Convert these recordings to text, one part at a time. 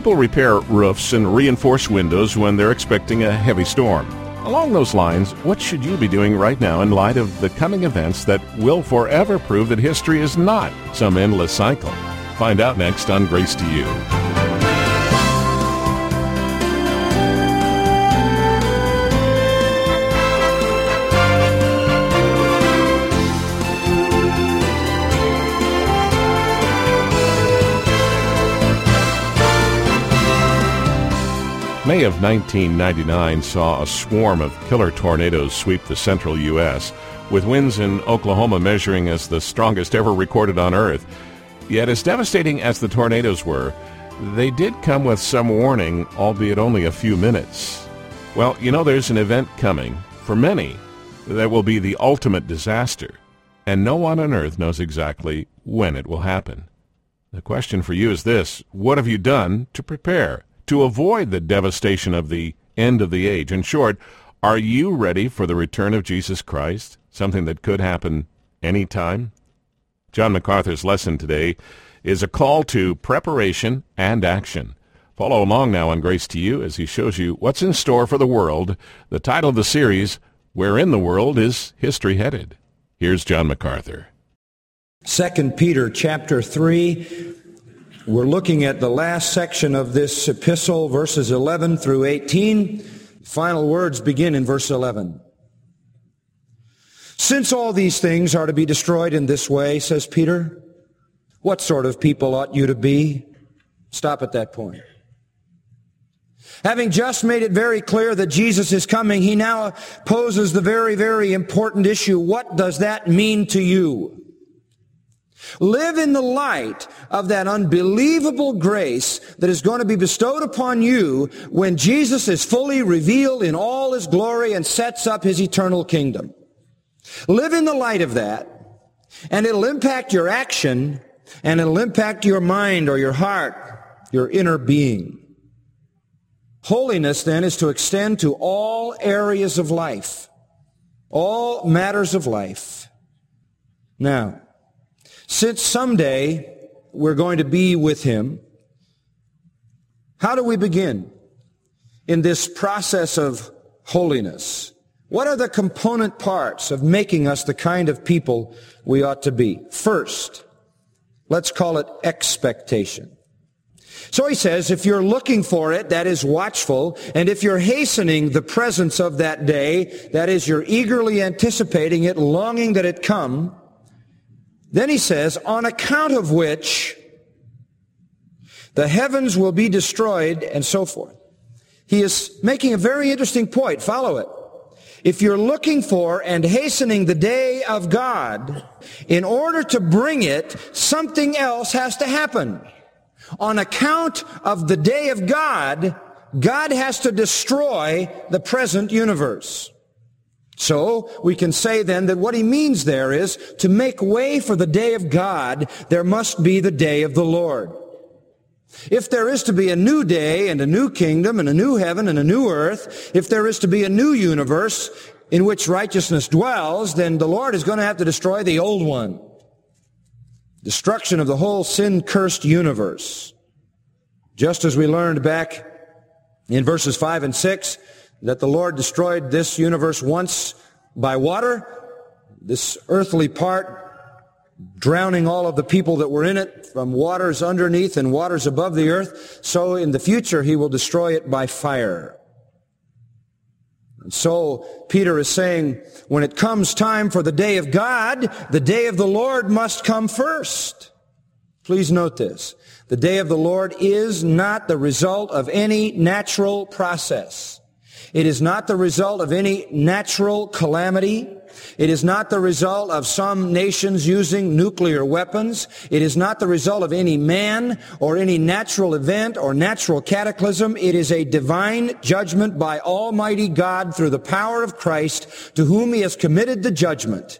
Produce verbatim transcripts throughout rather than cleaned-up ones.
People repair roofs and reinforce windows when they're expecting a heavy storm. Along those lines, what should you be doing right now in light of the coming events that will forever prove that history is not some endless cycle? Find out next on Grace to You. May of nineteen ninety-nine saw a swarm of killer tornadoes sweep the central U S, with winds in Oklahoma measuring as the strongest ever recorded on Earth. Yet as devastating as the tornadoes were, they did come with some warning, albeit only a few minutes. Well, you know there's an event coming, for many, that will be the ultimate disaster, and no one on Earth knows exactly when it will happen. The question for you is this: what have you done to prepare to avoid the devastation of the end of the age? In short, are you ready for the return of Jesus Christ, something that could happen any time? John MacArthur's lesson today is a call to preparation and action. Follow along now on Grace to You as he shows you what's in store for the world. The title of the series, Where in the World is History Headed? Here's John MacArthur. Second Peter chapter three. We're looking at the last section of this epistle, verses eleven through eighteen. Final words begin in verse eleven. Since all these things are to be destroyed in this way, says Peter, what sort of people ought you to be? Stop at that point. Having just made it very clear that Jesus is coming, he now poses the very, very important issue. What does that mean to you? Live in the light of that unbelievable grace that is going to be bestowed upon you when Jesus is fully revealed in all his glory and sets up his eternal kingdom. Live in the light of that, and it'll impact your action, and it'll impact your mind or your heart, your inner being. Holiness, then, is to extend to all areas of life, all matters of life. Now, since someday we're going to be with him, how do we begin in this process of holiness? What are the component parts of making us the kind of people we ought to be? First, let's call it expectation. So he says, if you're looking for it, that is watchful, and if you're hastening the presence of that day, that is, you're eagerly anticipating it, longing that it come, then he says, on account of which the heavens will be destroyed, and so forth. He is making a very interesting point. Follow it. If you're looking for and hastening the day of God, in order to bring it, something else has to happen. On account of the day of God, God has to destroy the present universe. So we can say then that what he means there is to make way for the day of God, there must be the day of the Lord. If there is to be a new day and a new kingdom and a new heaven and a new earth, if there is to be a new universe in which righteousness dwells, then the Lord is going to have to destroy the old one. Destruction of the whole sin-cursed universe. Just as we learned back in verses five and six, that the Lord destroyed this universe once by water, this earthly part drowning all of the people that were in it from waters underneath and waters above the earth, so in the future he will destroy it by fire. And so Peter is saying, when it comes time for the day of God, the day of the Lord must come first. Please note this. The day of the Lord is not the result of any natural process. It is not the result of any natural calamity. It is not the result of some nations using nuclear weapons. It is not the result of any man or any natural event or natural cataclysm. It is a divine judgment by Almighty God through the power of Christ, to whom he has committed the judgment.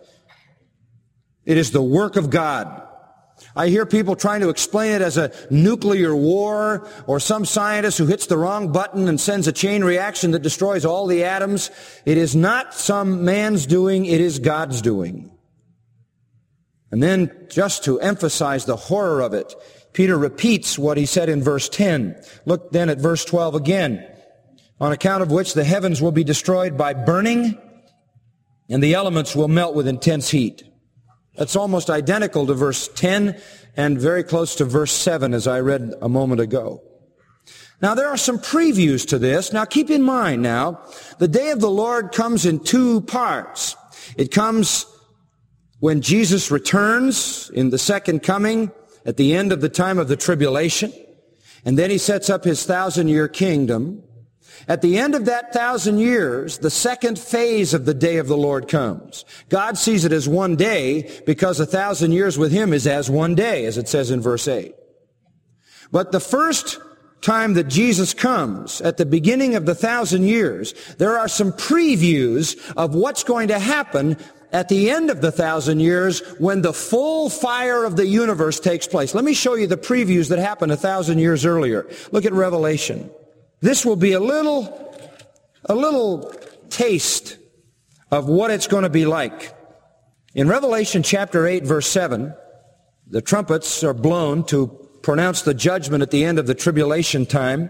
It is the work of God. I hear people trying to explain it as a nuclear war, or some scientist who hits the wrong button and sends a chain reaction that destroys all the atoms. It is not some man's doing, it is God's doing. And then, just to emphasize the horror of it, Peter repeats what he said in verse ten. Look then at verse twelve again. On account of which the heavens will be destroyed by burning, and the elements will melt with intense heat. That's almost identical to verse ten and very close to verse seven, as I read a moment ago. Now, there are some previews to this. Now, keep in mind now, the day of the Lord comes in two parts. It comes when Jesus returns in the second coming at the end of the time of the tribulation, and then he sets up his thousand-year kingdom. At the end of that thousand years, the second phase of the day of the Lord comes. God sees it as one day because a thousand years with him is as one day, as it says in verse eight. But the first time that Jesus comes, at the beginning of the thousand years, there are some previews of what's going to happen at the end of the thousand years when the full fire of the universe takes place. Let me show you the previews that happened a thousand years earlier. Look at Revelation. This will be a little, a little taste of what it's going to be like. In Revelation chapter eight, verse seven, the trumpets are blown to pronounce the judgment at the end of the tribulation time.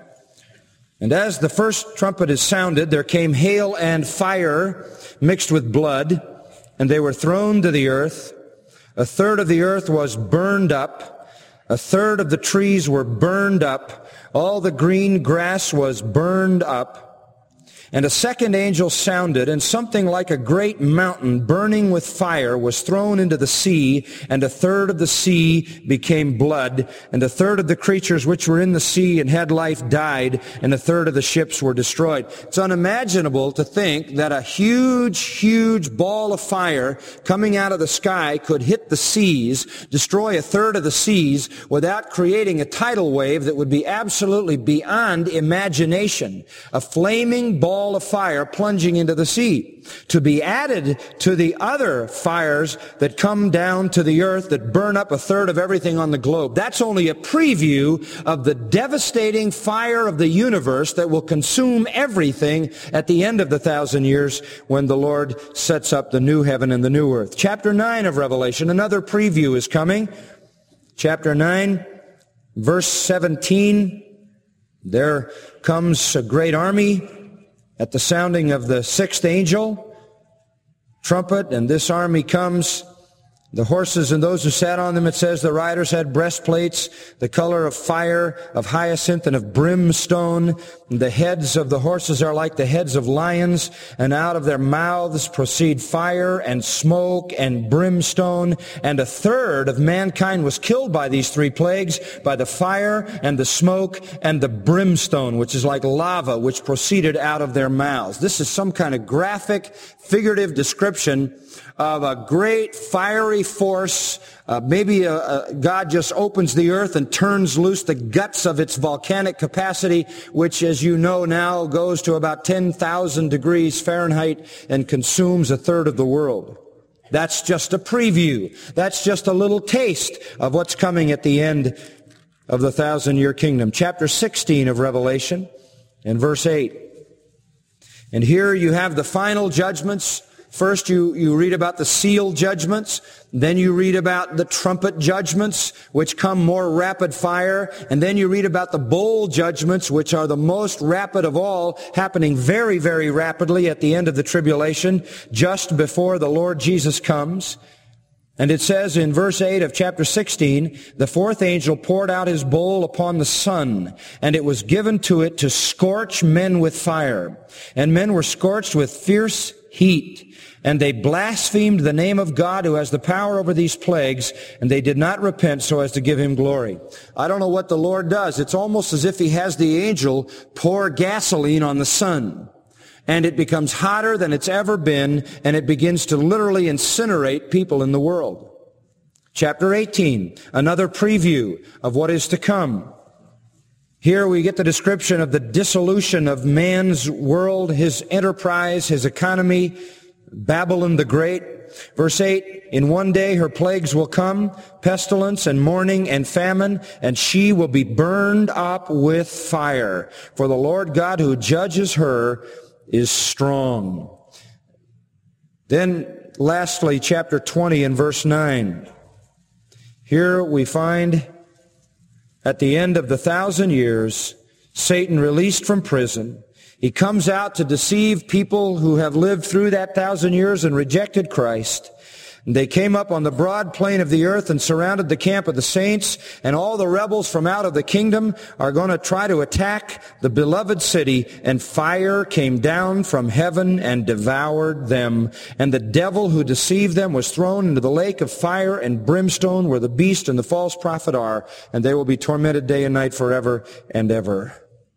And as the first trumpet is sounded, there came hail and fire mixed with blood, and they were thrown to the earth. A third of the earth was burned up. A third of the trees were burned up. All the green grass was burned up. And a second angel sounded, and something like a great mountain burning with fire was thrown into the sea, and a third of the sea became blood, and a third of the creatures which were in the sea and had life died, and a third of the ships were destroyed. It's unimaginable to think that a huge, huge ball of fire coming out of the sky could hit the seas, destroy a third of the seas, without creating a tidal wave that would be absolutely beyond imagination. A flaming ball of fire plunging into the sea, to be added to the other fires that come down to the earth that burn up a third of everything on the globe. That's only a preview of the devastating fire of the universe that will consume everything at the end of the thousand years when the Lord sets up the new heaven and the new earth. Chapter nine of Revelation, another preview is coming. Chapter nine, verse seventeen, there comes a great army at the sounding of the sixth angel trumpet, and this army comes. The horses and those who sat on them, it says, the riders had breastplates, the color of fire, of hyacinth, and of brimstone. The heads of the horses are like the heads of lions, and out of their mouths proceed fire and smoke and brimstone. And a third of mankind was killed by these three plagues, by the fire and the smoke and the brimstone, which is like lava, which proceeded out of their mouths. This is some kind of graphic, figurative description of a great fiery force. Uh, maybe a, a, God just opens the earth and turns loose the guts of its volcanic capacity, which, as you know now, goes to about ten thousand degrees Fahrenheit and consumes a third of the world. That's just a preview. That's just a little taste of what's coming at the end of the thousand-year kingdom. Chapter sixteen of Revelation and verse eight. And here you have the final judgments. First, you, you read about the seal judgments. Then you read about the trumpet judgments, which come more rapid fire. And then you read about the bowl judgments, which are the most rapid of all, happening very, very rapidly at the end of the tribulation, just before the Lord Jesus comes. And it says in verse eight of chapter sixteen, the fourth angel poured out his bowl upon the sun, and it was given to it to scorch men with fire. And men were scorched with fierce heat. And they blasphemed the name of God who has the power over these plagues, and they did not repent so as to give him glory. I don't know what the Lord does. It's almost as if he has the angel pour gasoline on the sun. And it becomes hotter than it's ever been, and it begins to literally incinerate people in the world. Chapter eighteen, another preview of what is to come. Here we get the description of the dissolution of man's world, his enterprise, his economy, Babylon the Great. Verse eight, in one day her plagues will come, pestilence and mourning and famine, and she will be burned up with fire. For the Lord God who judges her is strong. Then lastly, chapter twenty and verse nine. Here we find At the end of the thousand years, Satan released from prison, he comes out to deceive people who have lived through that thousand years and rejected Christ. And they came up on the broad plain of the earth and surrounded the camp of the saints, and all the rebels from out of the kingdom are going to try to attack the beloved city, and fire came down from heaven and devoured them. And the devil who deceived them was thrown into the lake of fire and brimstone where the beast and the false prophet are, and they will be tormented day and night forever and ever.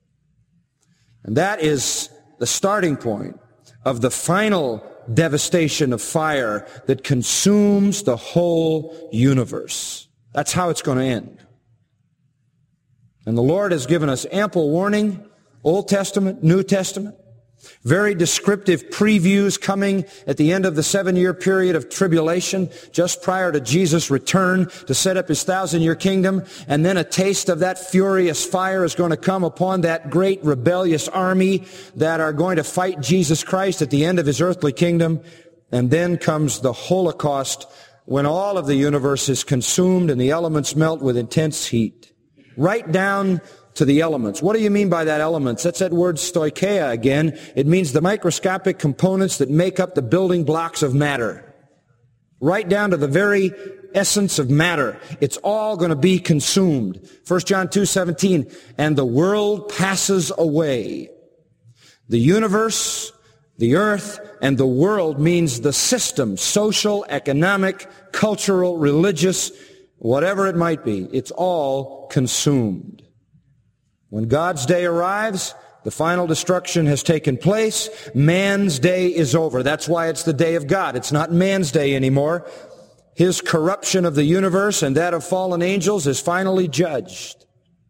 And that is the starting point of the final devastation of fire that consumes the whole universe. That's how it's going to end. And the Lord has given us ample warning, Old Testament, New Testament, very descriptive previews coming at the end of the seven-year period of tribulation, just prior to Jesus' return to set up his thousand-year kingdom. And then a taste of that furious fire is going to come upon that great rebellious army that are going to fight Jesus Christ at the end of his earthly kingdom. And then comes the Holocaust, when all of the universe is consumed and the elements melt with intense heat. Right down to the elements. What do you mean by that elements? That's that word stoicheia again. It means the microscopic components that make up the building blocks of matter. Right down to the very essence of matter. It's all going to be consumed. First John two seventeen, and the world passes away. The universe, the earth, and the world means the system, social, economic, cultural, religious, whatever it might be. It's all consumed. When God's day arrives, the final destruction has taken place. Man's day is over. That's why it's the day of God. It's not man's day anymore. His corruption of the universe and that of fallen angels is finally judged.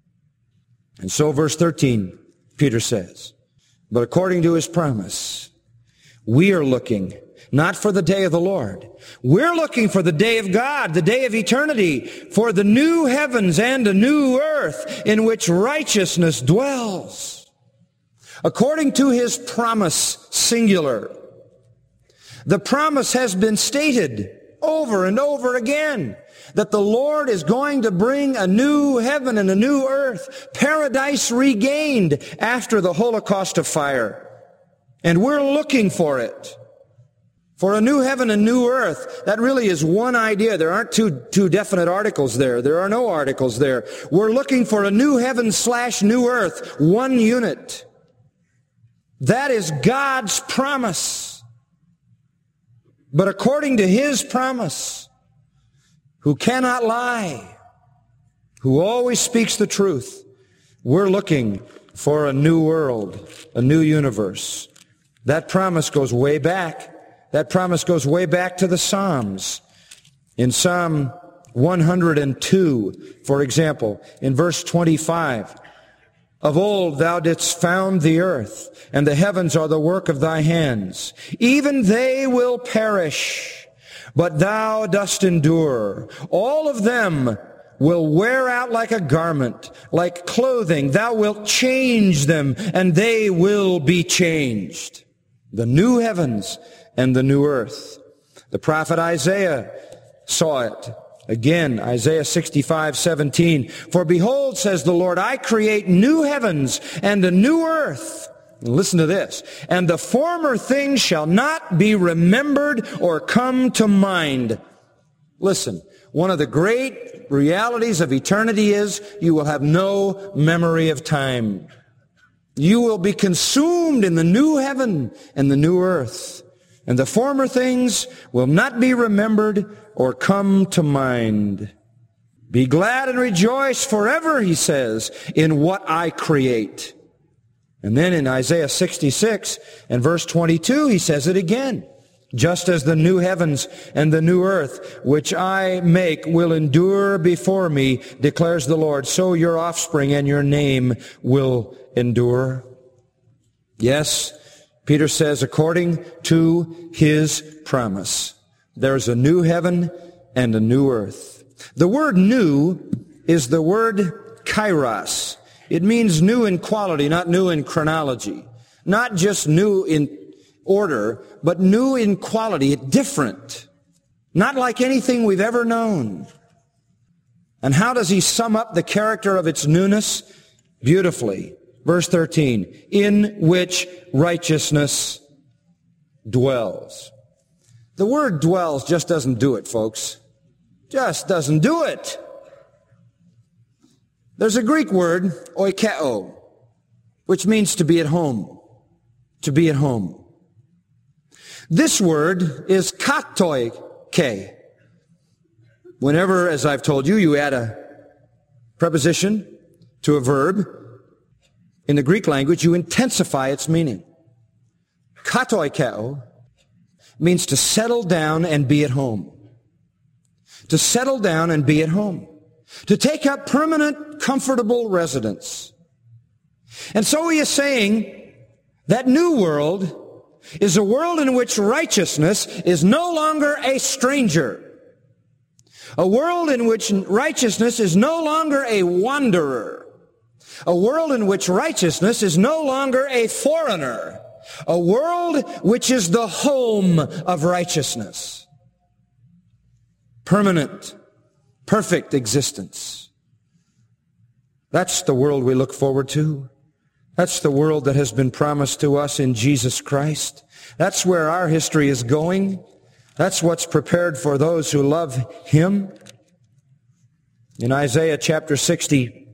And so verse thirteen, Peter says, but according to his promise, we are looking not for the day of the Lord. We're looking for the day of God, the day of eternity, for the new heavens and a new earth in which righteousness dwells. According to his promise, singular. The promise has been stated over and over again that the Lord is going to bring a new heaven and a new earth, paradise regained after the Holocaust of fire. And we're looking for it. For a new heaven and new earth, that really is one idea. There aren't two, two definite articles there. There are no articles there. We're looking for a new heaven slash new earth, one unit. That is God's promise. But according to his promise, who cannot lie, who always speaks the truth, we're looking for a new world, a new universe. That promise goes way back. That promise goes way back to the Psalms. In Psalm one hundred two, for example, in verse twenty-five, of old thou didst found the earth, and the heavens are the work of thy hands. Even they will perish, but thou dost endure. All of them will wear out like a garment, like clothing. Thou wilt change them, and they will be changed. The new heavens and the new earth. The prophet Isaiah saw it. Again, Isaiah sixty-five seventeen. For behold, says the Lord, I create new heavens and a new earth. And listen to this. And the former things shall not be remembered or come to mind. Listen, one of the great realities of eternity is you will have no memory of time. You will be consumed in the new heaven and the new earth. And the former things will not be remembered or come to mind. Be glad and rejoice forever, he says, in what I create. And then in Isaiah sixty-six and verse twenty-two, he says it again. Just as the new heavens and the new earth, which I make, will endure before me, declares the Lord, so your offspring and your name will endure. Yes, Peter says, according to his promise, there's a new heaven and a new earth. The word new is the word kairos. It means new in quality, not new in chronology. Not just new in order, but new in quality, different. Not like anything we've ever known. And how does he sum up the character of its newness? Beautifully. Verse thirteen, in which righteousness dwells. The word dwells just doesn't do it, folks. Just doesn't do it. There's a Greek word, oikeo, which means to be at home. To be at home. This word is katoike. Whenever, as I've told you, you add a preposition to a verb, in the Greek language, you intensify its meaning. Katoikeo means to settle down and be at home. To settle down and be at home. To take up permanent, comfortable residence. And so he is saying that new world is a world in which righteousness is no longer a stranger. A world in which righteousness is no longer a wanderer. A world in which righteousness is no longer a foreigner. A world which is the home of righteousness. Permanent, perfect existence. That's the world we look forward to. That's the world that has been promised to us in Jesus Christ. That's where our history is going. That's what's prepared for those who love Him. In Isaiah chapter sixty,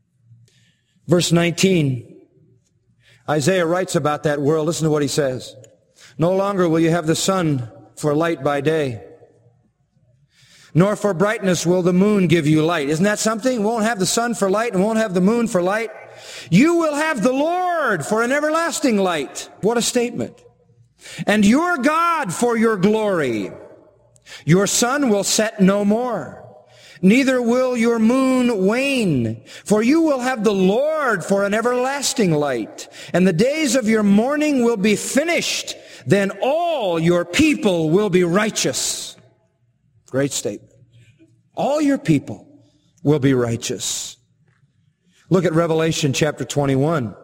verse nineteen, Isaiah writes about that world. Listen to what he says. No longer will you have the sun for light by day, nor for brightness will the moon give you light. Isn't that something? Won't have the sun for light and won't have the moon for light. You will have the Lord for an everlasting light. What a statement. And your God for your glory. Your sun will set no more. Neither will your moon wane. For you will have the Lord for an everlasting light. And the days of your mourning will be finished. Then all your people will be righteous. Great statement. All your people will be righteous. Look at Revelation chapter twenty-one.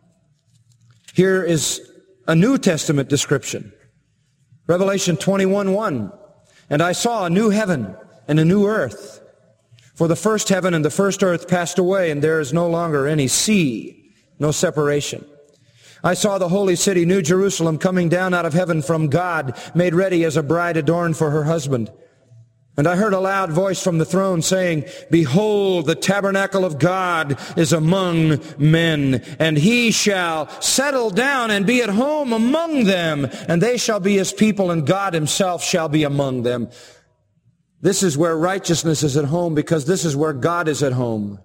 Here is a New Testament description. Revelation twenty-one one. And I saw a new heaven and a new earth. For the first heaven and the first earth passed away, and there is no longer any sea, no separation. I saw the holy city, New Jerusalem, coming down out of heaven from God, made ready as a bride adorned for her husband. And I heard a loud voice from the throne saying, Behold, the tabernacle of God is among men, and he shall settle down and be at home among them, and they shall be his people, and God himself shall be among them. This is where righteousness is at home, because this is where God is at home.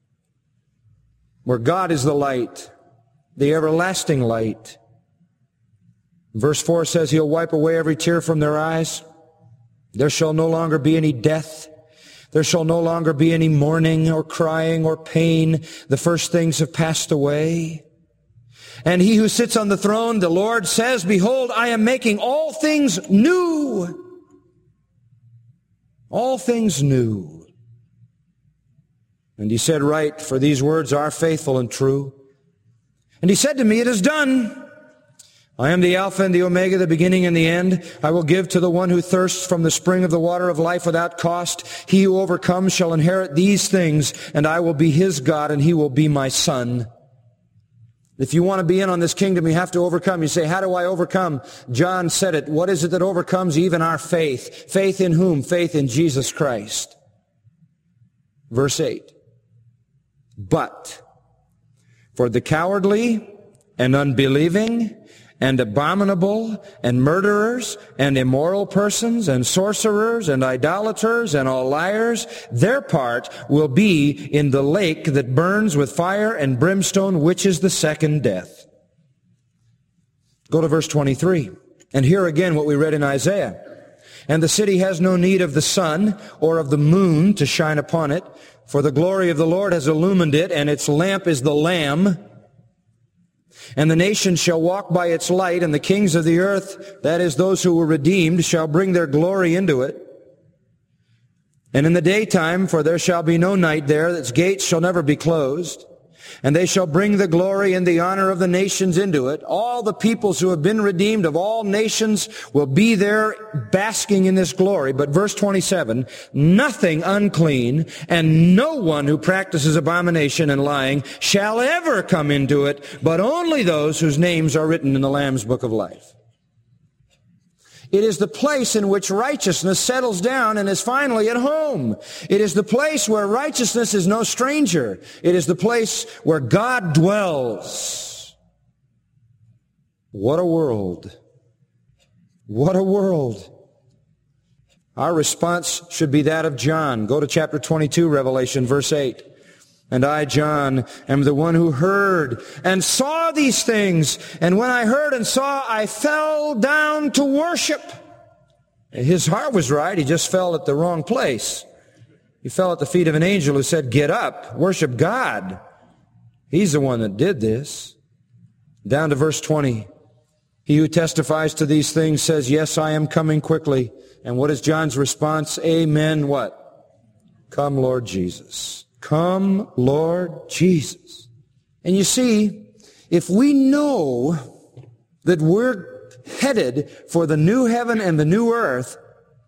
Where God is the light, the everlasting light. Verse four says he'll wipe away every tear from their eyes. There shall no longer be any death. There shall no longer be any mourning or crying or pain. The first things have passed away. And he who sits on the throne, the Lord, says, Behold, I am making all things new. All things new. And he said, Write, for these words are faithful and true. And he said to me, It is done. I am the Alpha and the Omega, the beginning and the end. I will give to the one who thirsts from the spring of the water of life without cost. He who overcomes shall inherit these things, and I will be his God, and he will be my son. If you want to be in on this kingdom, you have to overcome. You say, how do I overcome? John said it. What is it that overcomes even our faith? Faith in whom? Faith in Jesus Christ. Verse eight. But for the cowardly and unbelieving and abominable, and murderers, and immoral persons, and sorcerers, and idolaters, and all liars, their part will be in the lake that burns with fire and brimstone, which is the second death. Go to verse twenty-three, and hear again what we read in Isaiah. And the city has no need of the sun or of the moon to shine upon it, for the glory of the Lord has illumined it, and its lamp is the Lamb. And the nations shall walk by its light, and the kings of the earth, that is, those who were redeemed, shall bring their glory into it. And in the daytime, for there shall be no night there, its gates shall never be closed. And they shall bring the glory and the honor of the nations into it. All the peoples who have been redeemed of all nations will be there basking in this glory. But verse twenty-seven, nothing unclean and no one who practices abomination and lying shall ever come into it, but only those whose names are written in the Lamb's book of life. It is the place in which righteousness settles down and is finally at home. It is the place where righteousness is no stranger. It is the place where God dwells. What a world. What a world. Our response should be that of John. Go to chapter twenty-two, Revelation, verse eight. And I, John, am the one who heard and saw these things. And when I heard and saw, I fell down to worship. His heart was right. He just fell at the wrong place. He fell at the feet of an angel who said, get up, worship God. He's the one that did this. Down to verse twenty. He who testifies to these things says, yes, I am coming quickly. And what is John's response? Amen, what? Come, Lord Jesus. Come, Lord Jesus. And you see, if we know that we're headed for the new heaven and the new earth,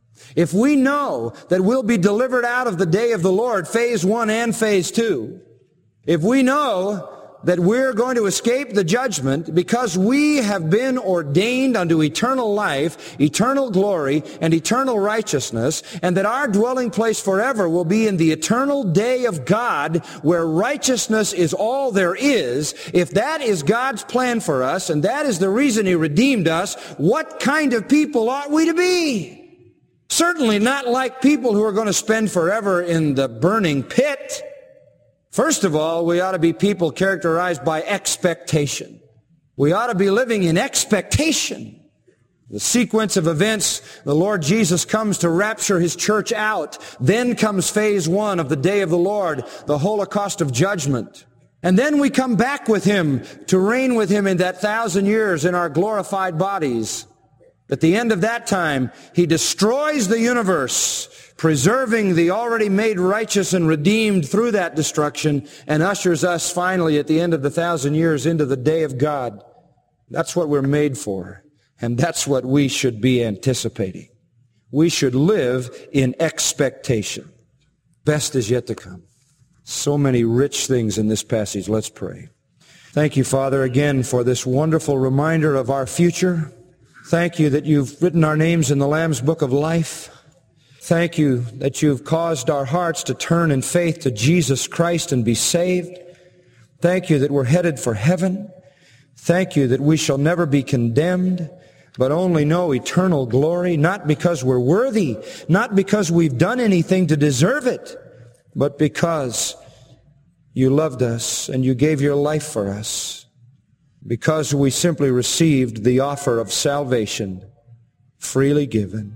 if we know that we'll be delivered out of the day of the Lord, phase one and phase two, if we know that we're going to escape the judgment because we have been ordained unto eternal life, eternal glory, and eternal righteousness, and that our dwelling place forever will be in the eternal day of God where righteousness is all there is, if that is God's plan for us, and that is the reason He redeemed us, what kind of people ought we to be? Certainly not like people who are going to spend forever in the burning pit. First of all, we ought to be people characterized by expectation. We ought to be living in expectation. The sequence of events, the Lord Jesus comes to rapture His church out. Then comes phase one of the day of the Lord, the Holocaust of judgment. And then we come back with Him to reign with Him in that thousand years in our glorified bodies. At the end of that time, He destroys the universe, preserving the already made righteous and redeemed through that destruction, and ushers us finally at the end of the thousand years into the day of God. That's what we're made for, and that's what we should be anticipating. We should live in expectation. Best is yet to come. So many rich things in this passage. Let's pray. Thank you, Father, again for this wonderful reminder of our future. Thank you that you've written our names in the Lamb's book of life. Thank you that you've caused our hearts to turn in faith to Jesus Christ and be saved. Thank you that we're headed for heaven. Thank you that we shall never be condemned, but only know eternal glory, not because we're worthy, not because we've done anything to deserve it, but because you loved us and you gave your life for us. Because we simply received the offer of salvation freely given.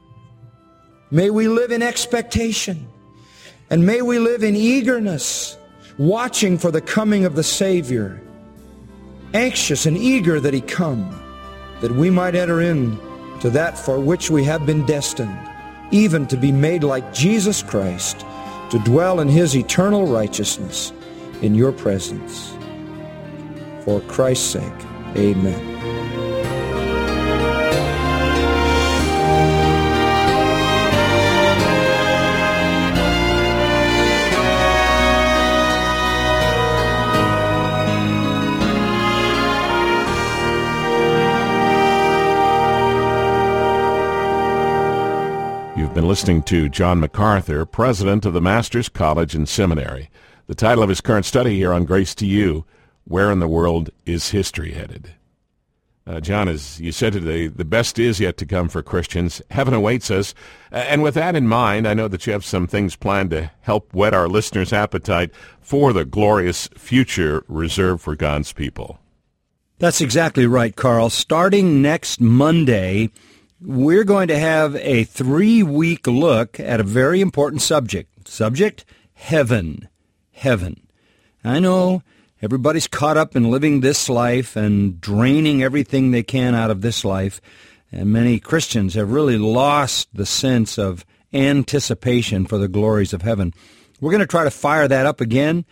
May we live in expectation, and may we live in eagerness, watching for the coming of the Savior, anxious and eager that He come, that we might enter in to that for which we have been destined, even to be made like Jesus Christ, to dwell in His eternal righteousness in your presence. For Christ's sake, amen. You've been listening to John MacArthur, president of the Master's College and Seminary. The title of his current study here on Grace to You, Where in the World is History Headed? Uh, John, as you said today, the best is yet to come for Christians. Heaven awaits us. Uh, and with that in mind, I know that you have some things planned to help whet our listeners' appetite for the glorious future reserved for God's people. That's exactly right, Carl. Starting next Monday, we're going to have a three-week look at a very important subject. Subject? Heaven. Heaven. I know everybody's caught up in living this life and draining everything they can out of this life, and many Christians have really lost the sense of anticipation for the glories of heaven. We're going to try to fire that up again.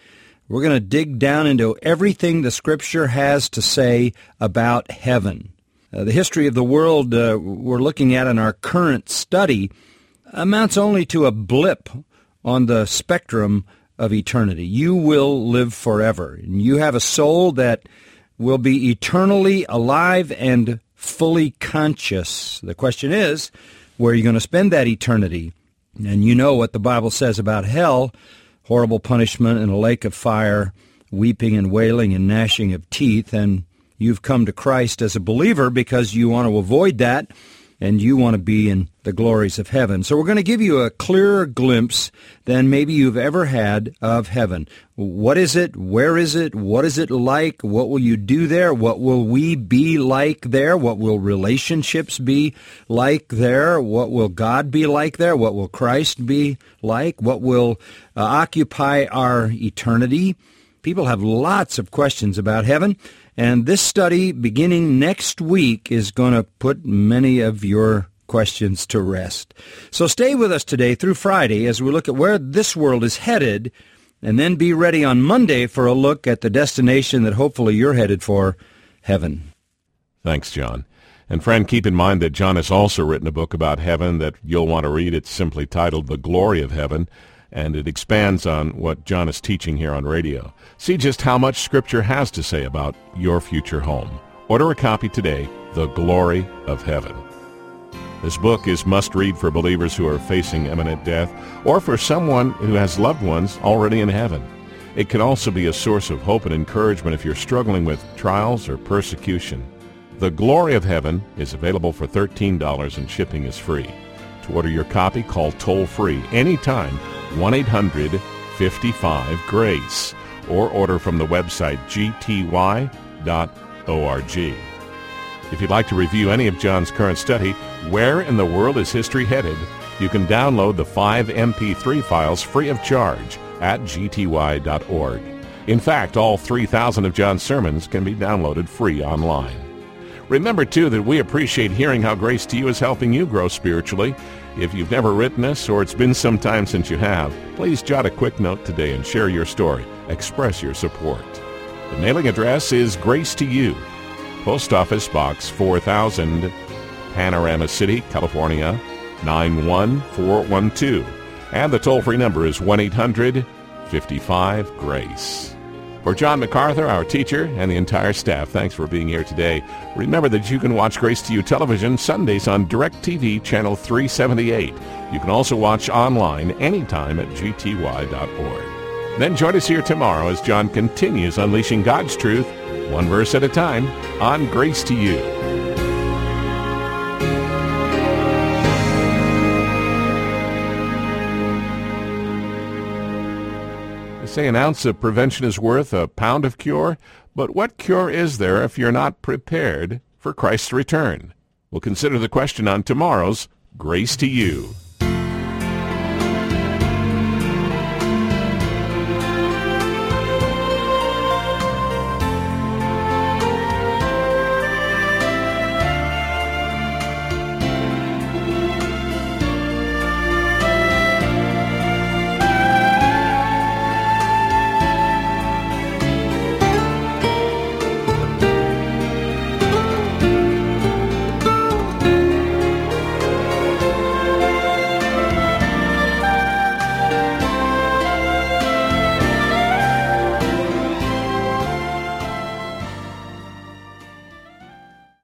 We're going to dig down into everything the Scripture has to say about heaven. Uh, the history of the world uh, we're looking at in our current study amounts only to a blip on the spectrum of eternity. You will live forever, and you have a soul that will be eternally alive and fully conscious. The question is, where are you going to spend that eternity? And you know what the Bible says about hell: horrible punishment in a lake of fire, weeping and wailing and gnashing of teeth. And you've come to Christ as a believer because you want to avoid that, and you want to be in the glories of heaven. So we're going to give you a clearer glimpse than maybe you've ever had of heaven. What is it? Where is it? What is it like? What will you do there? What will we be like there? What will relationships be like there? What will God be like there? What will Christ be like? What will uh, occupy our eternity? People have lots of questions about heaven, and this study, beginning next week, is going to put many of your questions to rest. So stay with us today through Friday as we look at where this world is headed, and then be ready on Monday for a look at the destination that hopefully you're headed for, heaven. Thanks, John. And friend, keep in mind that John has also written a book about heaven that you'll want to read. It's simply titled The Glory of Heaven, and it expands on what John is teaching here on radio. See just how much Scripture has to say about your future home. Order a copy today, The Glory of Heaven. This book is must-read for believers who are facing imminent death, or for someone who has loved ones already in heaven. It can also be a source of hope and encouragement if you're struggling with trials or persecution. The Glory of Heaven is available for thirteen dollars and shipping is free. To order your copy, call toll-free anytime, one eight hundred fifty-five GRACE, or order from the website g t y dot org. If you'd like to review any of John's current study, Where in the World is History Headed?, you can download the five M P three files free of charge at g t y dot org. In fact, all three thousand of John's sermons can be downloaded free online. Remember, too, that we appreciate hearing how Grace to You is helping you grow spiritually. If you've never written us, or it's been some time since you have, please jot a quick note today and share your story. Express your support. The mailing address is Grace to You, Post Office Box four thousand, Panorama City, California, nine one four one two. And the toll-free number is one eight hundred fifty-five GRACE. For John MacArthur, our teacher, and the entire staff, thanks for being here today. Remember that you can watch Grace to You television Sundays on DirecTV Channel three seventy-eight. You can also watch online anytime at g t y dot org. Then join us here tomorrow as John continues unleashing God's truth, one verse at a time, on Grace to You. They say an ounce of prevention is worth a pound of cure, but what cure is there if you're not prepared for Christ's return? We'll consider the question on tomorrow's Grace to You.